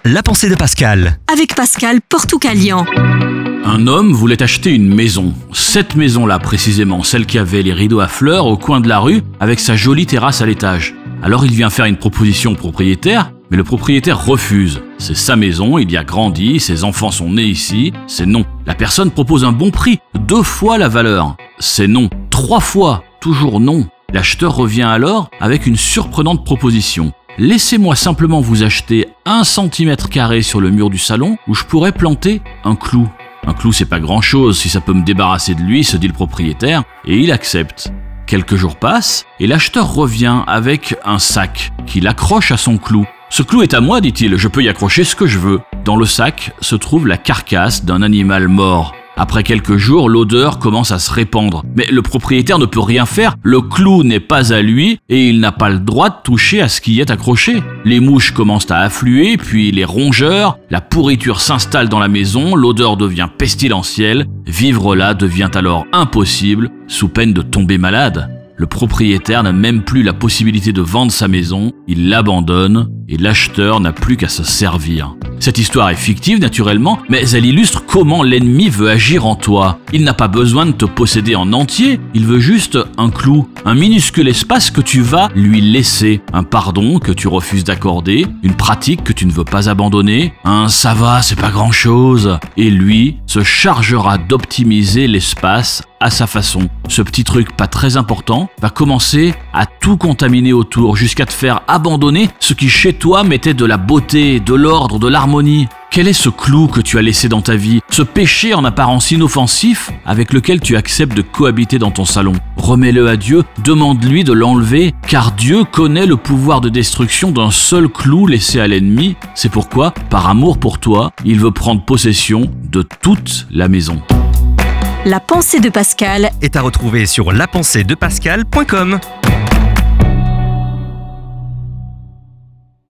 La pensée de Pascal. Avec Pascal Portoucalian. Un homme voulait acheter une maison. Cette maison-là précisément, celle qui avait les rideaux à fleurs au coin de la rue avec sa jolie terrasse à l'étage. Alors il vient faire une proposition au propriétaire, mais le propriétaire refuse. C'est sa maison, il y a grandi, ses enfants sont nés ici, c'est non. La personne propose un bon prix, 2 fois la valeur. C'est non. 3 fois, toujours non. L'acheteur revient alors avec une surprenante proposition. Laissez-moi simplement vous acheter 1 cm² sur le mur du salon où je pourrais planter un clou. Un clou, c'est pas grand-chose si ça peut me débarrasser de lui, se dit le propriétaire, et il accepte. Quelques jours passent et l'acheteur revient avec un sac qu'il accroche à son clou. Ce clou est à moi, dit-il, je peux y accrocher ce que je veux. Dans le sac se trouve la carcasse d'un animal mort. Après quelques jours, l'odeur commence à se répandre. Mais le propriétaire ne peut rien faire, le clou n'est pas à lui et il n'a pas le droit de toucher à ce qui y est accroché. Les mouches commencent à affluer, puis les rongeurs, la pourriture s'installe dans la maison, l'odeur devient pestilentielle, vivre là devient alors impossible, sous peine de tomber malade. Le propriétaire n'a même plus la possibilité de vendre sa maison, il l'abandonne et l'acheteur n'a plus qu'à se servir. Cette histoire est fictive naturellement, mais elle illustre comment l'ennemi veut agir en toi. Il n'a pas besoin de te posséder en entier, il veut juste un clou, un minuscule espace que tu vas lui laisser, un pardon que tu refuses d'accorder, une pratique que tu ne veux pas abandonner, un ça va, c'est pas grand chose. Et lui se chargera d'optimiser l'espace à sa façon. Ce petit truc pas très important va commencer à tout contaminer autour jusqu'à te faire abandonner ce qui chez toi mettait de la beauté, de l'ordre, de l'harmonie. Quel est ce clou que tu as laissé dans ta vie, ce péché en apparence inoffensif avec lequel tu acceptes de cohabiter dans ton salon? Remets-le à Dieu, demande-lui de l'enlever, car Dieu connaît le pouvoir de destruction d'un seul clou laissé à l'ennemi. C'est pourquoi, par amour pour toi, il veut prendre possession de toute la maison. La pensée de Pascal Est à retrouver sur lapenséedepascal.com.